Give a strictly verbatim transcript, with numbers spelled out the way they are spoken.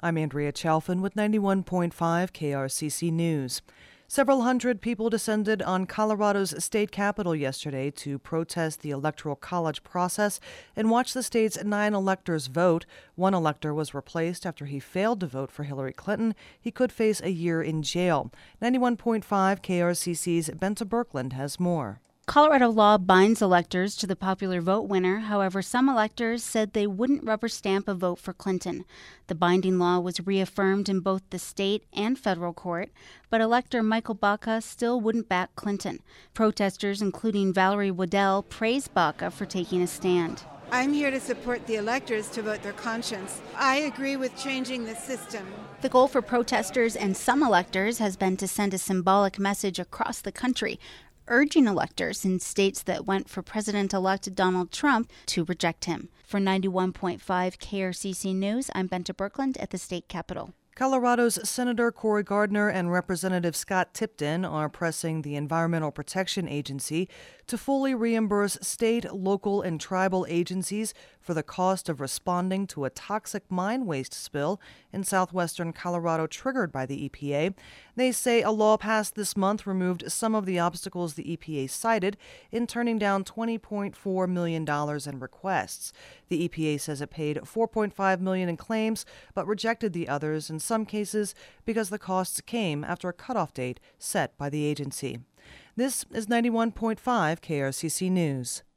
I'm Andrea Chalfin with ninety-one point five K R C C News. Several hundred people descended on Colorado's state capitol yesterday to protest the Electoral College process and watch the state's nine electors vote. One elector was replaced after he failed to vote for Hillary Clinton. He could face a year in jail. ninety-one point five K R C C's Benta Birkeland has more. Colorado law binds electors to the popular vote winner. However, some electors said they wouldn't rubber stamp a vote for Clinton. The binding law was reaffirmed in both the state and federal court, but elector Michael Baca still wouldn't back Clinton. Protesters, including Valerie Waddell, praised Baca for taking a stand. I'm here to support the electors to vote their conscience. I agree with changing the system. The goal for protesters and some electors has been to send a symbolic message across the country, urging electors in states that went for President-elect Donald Trump to reject him. For ninety-one point five K R C C News, I'm Benta Birkeland at the state capitol. Colorado's Senator Cory Gardner and Representative Scott Tipton are pressing the Environmental Protection Agency to fully reimburse state, local, and tribal agencies for the cost of responding to a toxic mine waste spill in southwestern Colorado triggered by the E P A. They say a law passed this month removed some of the obstacles the E P A cited in turning down twenty point four million dollars in requests. The E P A says it paid four point five million dollars in claims, but rejected the others in some cases because the costs came after a cutoff date set by the agency. This is ninety-one point five K R C C News.